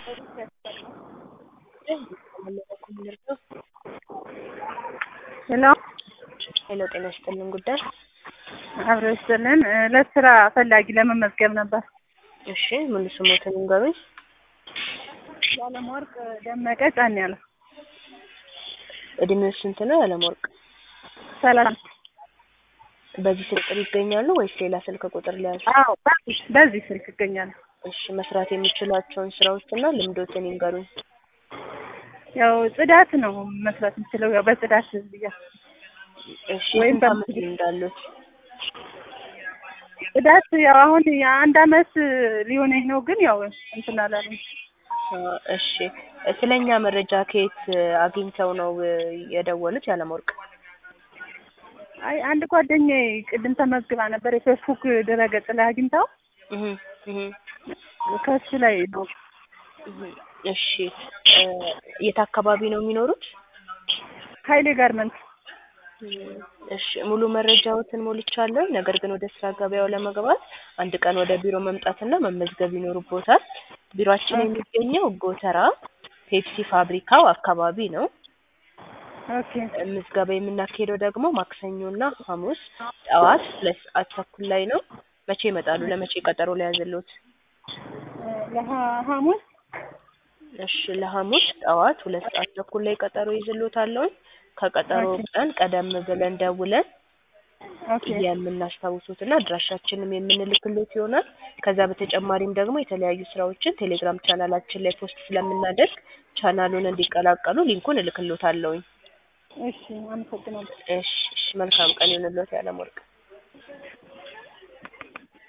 ሄሎ ሄሎ ጤና ይስጥልን ጉዳይ አብሮ ይስጥልን። ለስራ ፈላጊ ለመመዝገብ ነበር። እሺ ሙሉ ስሞትን ንገሩኝ። ያለምወርቅ ደመቀ ጫን ያለ እድሜው ስንት ነው ያለምወርቅ? 30 በዚህ ስልክ ይገኛሉ ወይስ ሌላ ስልክ ቁጥር ሊያዝ? አዎ በዚህ ስልክ ይገኛል። እሺ መስራት የሚችላቸውን ስራዎችና ልምዶትን ይንገሩኝ። ያው ጽዳት ነው መስራት የምችለው ያው በጽዳት ብያ እሺ ወይም ስንት ዓመት እንዳሉት? ጽዳት ያው አሁን የአንድ አመት ሊሆነኝ ነው ግን ያው እንትን አላለም። እሺ ስለኛ መረጃ ከየት አግኝተው ነው የደወሉት ያለምወርቅ? አይ አንድ ጓደኛዬ ቅድም ተመዝግባ ነበር የፌስቡክ ድረገጽ ላይ አግኝታው ከሱ ላይ ነው። እሺ የት አካባቢ ነው የሚኖሩት? ኃይሌ ጋርመንት። እሺ ሙሉ መረጃዎትን ሞልቻለሁ። ነገር ግን ወደ ስራ ገበያው ለመግባት አንድ ቀን ወደ ቢሮ መምጣትና መመዝገብ ይኖርቦታል። ቢሮአችን የሚገኘው ጎተራ ፔፕሲ ፋብሪካው አካባቢ ነው። ኦኬ። ምዝገባ የምናካሄደው ደግሞ ማክሰኞና ሐሙስ ጠዋት 2 ሰዓት ተኩል ላይ ነው። መቼ ይመጣሉ? ለመቼ ቀጠሮ ሊያዝልዎት? ለሐሙስ። እሺ ለሐሙስ ጠዋት 2 ሰዓት ተኩል ላይ ቀጠሮ ይዝልዎታል። ከቀጠሮ ቀን ቀደም ብለን ደውለን የምናስታውሱትና አድራሻችንም የምንልክልዎት ይሆናል። ከዛ በተጨማሪም ደግሞ የተለያዩ ስራዎችን ቴሌግራም ቻናላችን ላይ ፖስት ስለምናደርግ ቻናሉን እንዲቀላቀሉ ሊንኩን እልክልዎታለሁ። እሺ አመሰግናለሁ። እሺ መልካም ቀን ይሁንልዎት ያለምወርቅ።